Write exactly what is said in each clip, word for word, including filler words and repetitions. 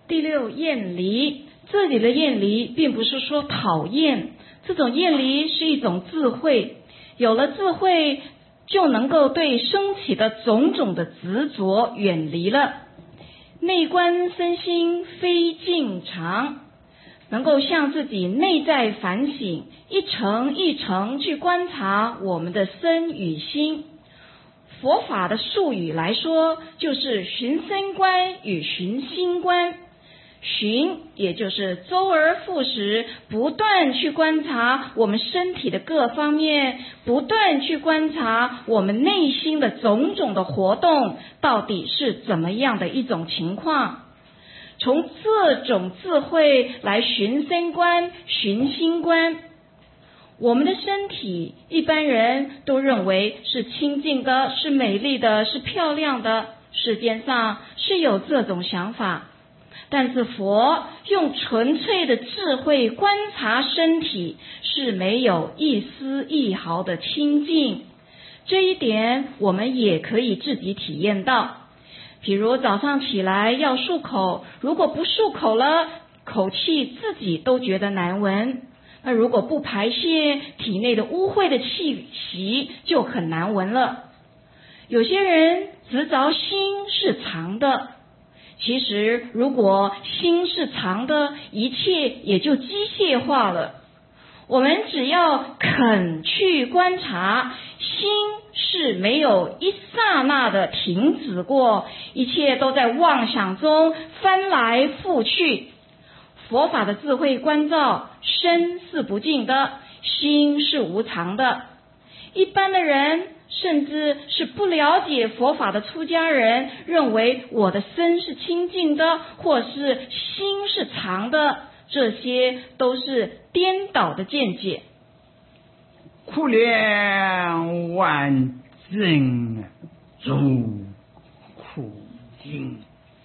第六，厌离。这里的厌离并不是说讨厌，这种厌离是一种智慧，有了智慧就能够对升起的种种的执着远离了。内观身心非静常，能够向自己内在反省，一层一层去观察我们的身与心。佛法的术语来说，就是寻身观与寻心观。寻也就是周而复始，不断去观察我们身体的各方面，不断去观察我们内心的种种的活动到底是怎么样的一种情况。从这种智慧来寻身观、寻心观。我们的身体一般人都认为是清净的，是美丽的，是漂亮的，世间上是有这种想法。但是佛用纯粹的智慧观察身体，是没有一丝一毫的清净。这一点我们也可以自己体验到。比如早上起来要漱口，如果不漱口了，口气自己都觉得难闻。那如果不排泄，体内的污秽的气息就很难闻了。有些人执着心是常的，其实如果心是常的，一切也就机械化了。我们只要肯去观察，心是没有一刹那的停止过，一切都在妄想中翻来覆去。佛法的智慧关照，身是不净的，心是无常的。一般的人甚至是不了解佛法的出家人，认为我的身是清净的，或是心是常的，这些都是颠倒的见解。 苦练万真，诸苦尽。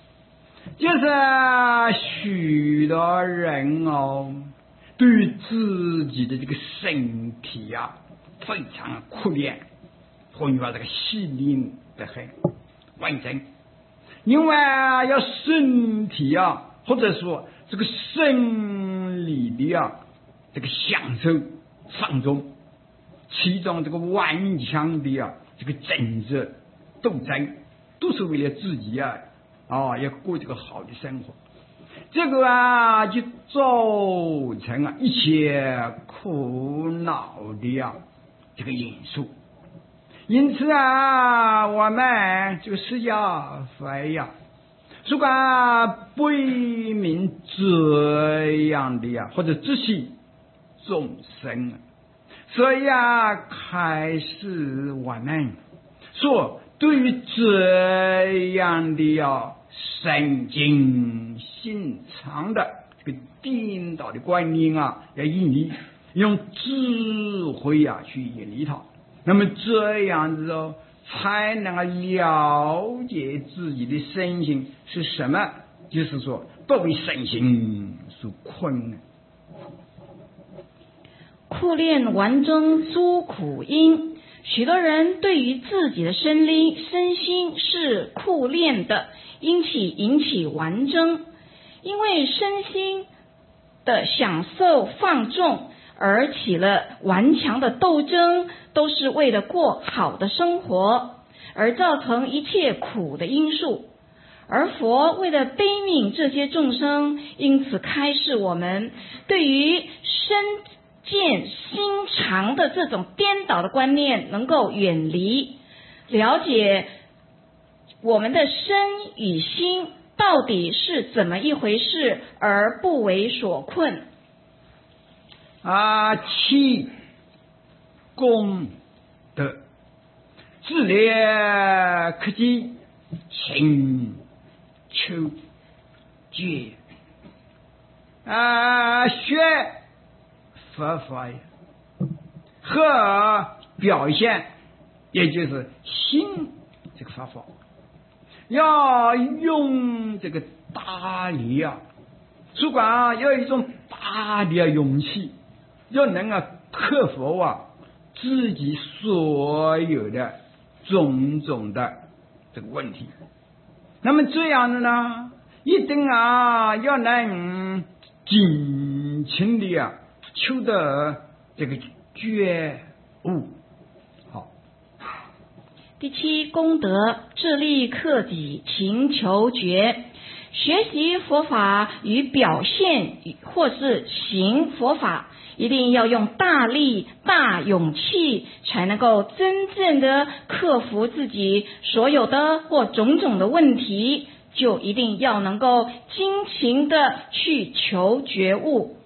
就是许多人哦，对于自己的这个身体啊，非常苦练，或者说这个细腻的很完整。另外要身体啊，或者说这个生理的啊，这个享受放纵，其中这个顽强的啊，这个争执斗争，都是为了自己啊。哦，要过这个好的生活，这个啊就造成啊一切苦恼的啊这个因素。因此啊，我们这个释迦佛呀，如果不明这样的呀，或者知悉众生，所以啊，开始我们说对于这样的呀。神经心肠的这个颠倒的观念啊，要引离，用智慧啊去引离它。那么这样子哦，才能够了解自己的身心是什么，就是说不为身心所困。 苦练完征诸苦因，许多人对于自己的身灵身心是苦练的，因起引起顽争，因为身心的享受放纵而起了顽强的斗争，都是为了过好的生活，而造成一切苦的因素。而佛为了悲悯这些众生，因此开示我们对于身见心常的这种颠倒的观念能够远离，了解我们的身与心到底是怎么一回事，而不为所困。 啊，气功德自力克己，勤求觉啊，学佛法和表现，也就是心这个佛法，要用这个大力啊，主管要有一种大的勇气，要能够克服啊自己所有的种种的这个问题。那么这样的呢， 一定啊要能尽情的啊求得这个觉悟。好， 第七，功德自力克己，勤求觉。学习佛法与表现或是行佛法，一定要用大力大勇气，才能够真正的克服自己所有的或种种的问题，就一定要能够精勤的去求觉悟。